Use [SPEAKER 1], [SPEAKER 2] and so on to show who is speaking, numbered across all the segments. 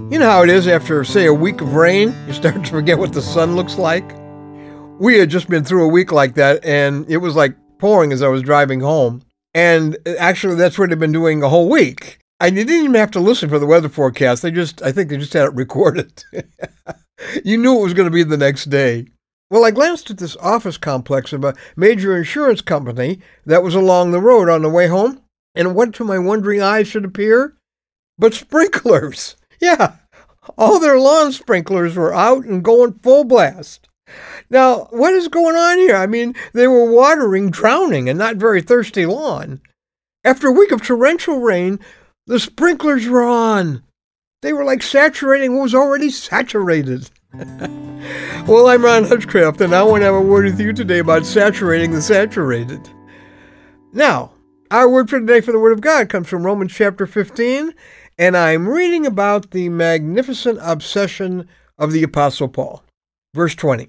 [SPEAKER 1] You know how it is after, say, a week of rain, you start to forget what the sun looks like? We had just been through a week like that, and it was like pouring as I was driving home. And actually, that's what they've been doing a whole week. And you didn't even have to listen for the weather forecast. I think they just had it recorded. You knew it was going to be the next day. Well, I glanced at this office complex of a major insurance company that was along the road on the way home, and what to my wondering eyes should appear but sprinklers. Yeah, all their lawn sprinklers were out and going full blast. Now, what is going on here? I mean, they were watering drowning and not very thirsty lawn. After a week of torrential rain, the sprinklers were on. They were like saturating what was already saturated. Well, I'm Ron Hutchcraft, and I want to have a word with you today about saturating the saturated. Now, our word for today for the Word of God comes from Romans chapter 15, and I'm reading about the magnificent obsession of the Apostle Paul. Verse 20.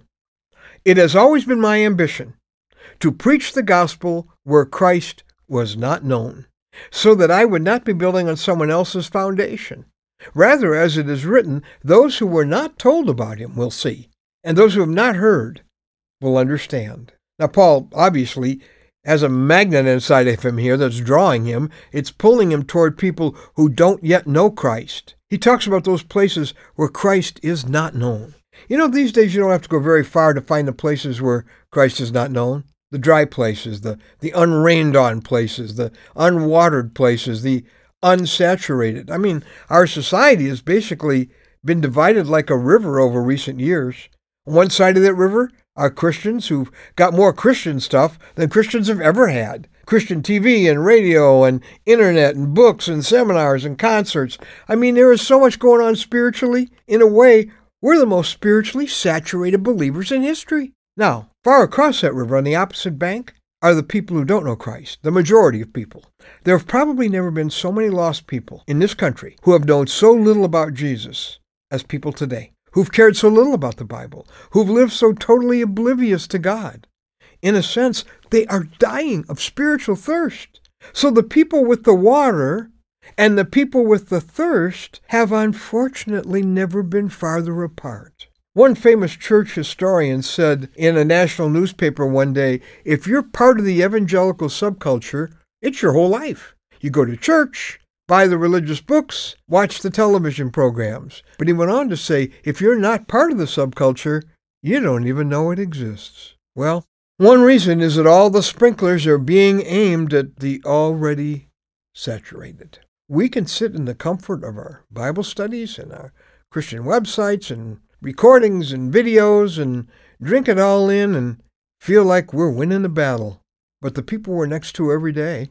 [SPEAKER 1] It has always been my ambition to preach the gospel where Christ was not known, so that I would not be building on someone else's foundation. Rather, as it is written, those who were not told about him will see, and those who have not heard will understand. Now, Paul obviously has a magnet inside of him here that's drawing him. It's pulling him toward people who don't yet know Christ. He talks about those places where Christ is not known. You know, these days you don't have to go very far to find the places where Christ is not known. The dry places, the unrained-on places, the unwatered places, the unsaturated. I mean, our society has basically been divided like a river over recent years. On one side of that river are Christians who've got more Christian stuff than Christians have ever had. Christian TV and radio and internet and books and seminars and concerts. I mean, there is so much going on spiritually. In a way, we're the most spiritually saturated believers in history. Now, far across that river on the opposite bank are the people who don't know Christ, the majority of people. There have probably never been so many lost people in this country who have known so little about Jesus as people today, who've cared so little about the Bible, who've lived so totally oblivious to God. In a sense, they are dying of spiritual thirst. So the people with the water and the people with the thirst have unfortunately never been farther apart. One famous church historian said in a national newspaper one day, if you're part of the evangelical subculture, it's your whole life. You go to church, buy the religious books, watch the television programs. But he went on to say, if you're not part of the subculture, you don't even know it exists. Well, one reason is that all the sprinklers are being aimed at the already saturated. We can sit in the comfort of our Bible studies and our Christian websites and recordings and videos and drink it all in and feel like we're winning the battle. But the people we're next to every day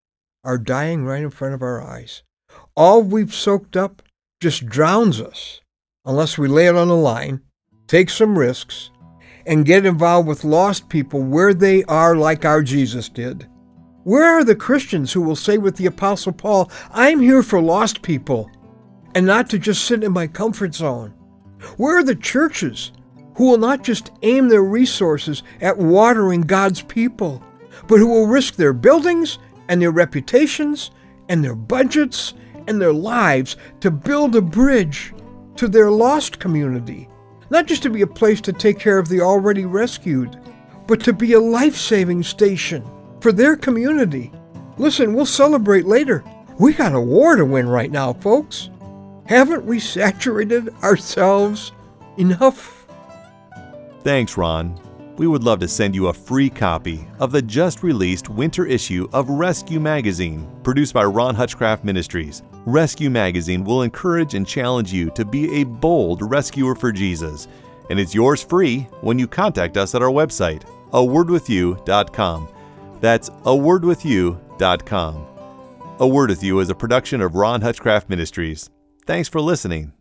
[SPEAKER 1] are dying right in front of our eyes. All we've soaked up just drowns us unless we lay it on the line, take some risks, and get involved with lost people where they are like our Jesus did. Where are the Christians who will say with the Apostle Paul, I'm here for lost people and not to just sit in my comfort zone? Where are the churches who will not just aim their resources at watering God's people, but who will risk their buildings and their reputations and their budgets and their lives to build a bridge to their lost community? Not just to be a place to take care of the already rescued, but to be a life-saving station for their community. Listen, we'll celebrate later. We got a war to win right now, folks. Haven't we saturated ourselves enough?
[SPEAKER 2] Thanks, Ron. We would love to send you a free copy of the just-released winter issue of Rescue Magazine, produced by Ron Hutchcraft Ministries. Rescue Magazine will encourage and challenge you to be a bold rescuer for Jesus, and it's yours free when you contact us at our website, awordwithyou.com. That's awordwithyou.com. A Word With You is a production of Ron Hutchcraft Ministries. Thanks for listening.